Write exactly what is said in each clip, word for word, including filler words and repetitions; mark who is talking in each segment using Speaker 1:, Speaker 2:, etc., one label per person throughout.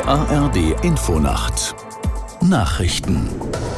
Speaker 1: A R D Infonacht Nachrichten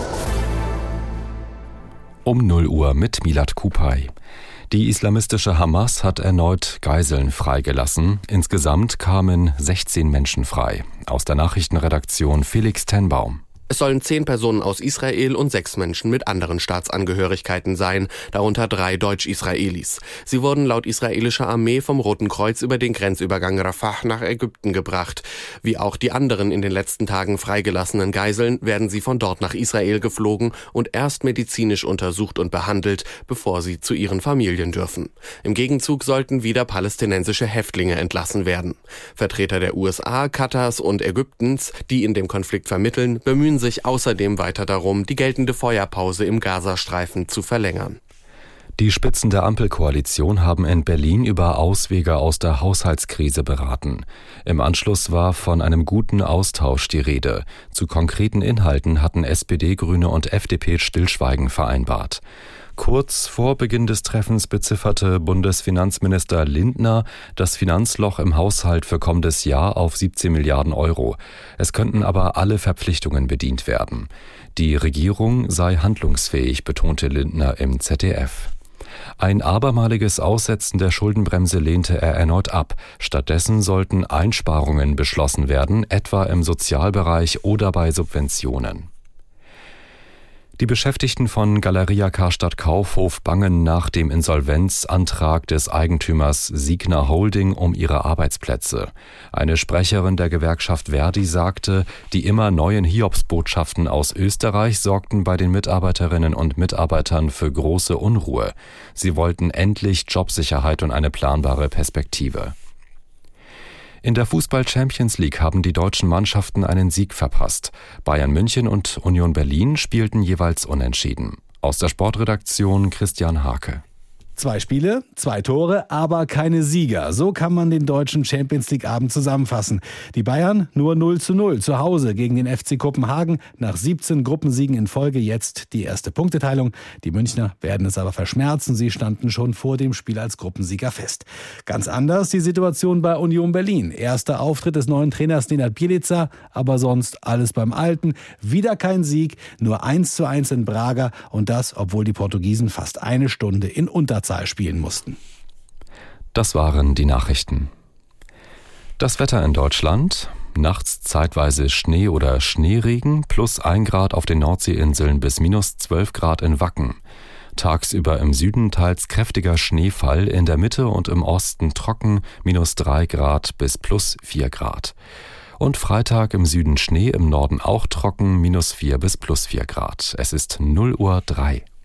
Speaker 2: Um null Uhr mit Milad Kupay. Die islamistische Hamas hat erneut Geiseln freigelassen. Insgesamt kamen sechzehn Menschen frei. Aus der Nachrichtenredaktion Felix Tenbaum.
Speaker 3: Es sollen zehn Personen aus Israel und sechs Menschen mit anderen Staatsangehörigkeiten sein, darunter drei Deutsch-Israelis. Sie wurden laut israelischer Armee vom Roten Kreuz über den Grenzübergang Rafah nach Ägypten gebracht. Wie auch die anderen in den letzten Tagen freigelassenen Geiseln werden sie von dort nach Israel geflogen und erst medizinisch untersucht und behandelt, bevor sie zu ihren Familien dürfen. Im Gegenzug sollten wieder palästinensische Häftlinge entlassen werden. Vertreter der U S A, Katars und Ägyptens, die in dem Konflikt vermitteln, bemühen sich außerdem weiter darum, die geltende Feuerpause im Gazastreifen zu verlängern.
Speaker 2: Die Spitzen der Ampelkoalition haben in Berlin über Auswege aus der Haushaltskrise beraten. Im Anschluss war von einem guten Austausch die Rede. Zu konkreten Inhalten hatten S P D, Grüne und F D P Stillschweigen vereinbart. Kurz vor Beginn des Treffens bezifferte Bundesfinanzminister Lindner das Finanzloch im Haushalt für kommendes Jahr auf siebzehn Milliarden Euro. Es könnten aber alle Verpflichtungen bedient werden. Die Regierung sei handlungsfähig, betonte Lindner im Z D F. Ein abermaliges Aussetzen der Schuldenbremse lehnte er erneut ab. Stattdessen sollten Einsparungen beschlossen werden, etwa im Sozialbereich oder bei Subventionen. Die Beschäftigten von Galeria Karstadt Kaufhof bangen nach dem Insolvenzantrag des Eigentümers Signa Holding um ihre Arbeitsplätze. Eine Sprecherin der Gewerkschaft Verdi sagte, die immer neuen Hiobsbotschaften aus Österreich sorgten bei den Mitarbeiterinnen und Mitarbeitern für große Unruhe. Sie wollten endlich Jobsicherheit und eine planbare Perspektive. In der Fußball-Champions League haben die deutschen Mannschaften einen Sieg verpasst. Bayern München und Union Berlin spielten jeweils unentschieden. Aus der Sportredaktion Christian Hake.
Speaker 4: Zwei Spiele, zwei Tore, aber keine Sieger. So kann man den deutschen Champions-League-Abend zusammenfassen. Die Bayern nur null zu null zu Hause gegen den F C Kopenhagen. Nach siebzehn Gruppensiegen in Folge jetzt die erste Punkteteilung. Die Münchner werden es aber verschmerzen. Sie standen schon vor dem Spiel als Gruppensieger fest. Ganz anders die Situation bei Union Berlin. Erster Auftritt des neuen Trainers Nenad Bjelica, aber sonst alles beim Alten. Wieder kein Sieg, nur eins zu eins in Braga. Und das, obwohl die Portugiesen fast eine Stunde in Unterzahl spielen mussten.
Speaker 2: Das waren die Nachrichten. Das Wetter in Deutschland: nachts zeitweise Schnee oder Schneeregen, plus ein Grad auf den Nordseeinseln bis minus zwölf Grad in Wacken. Tagsüber im Süden teils kräftiger Schneefall, in der Mitte und im Osten trocken, minus drei Grad bis plus vier Grad. Und Freitag im Süden Schnee, im Norden auch trocken, minus vier bis plus vier Grad. Es ist null Uhr drei.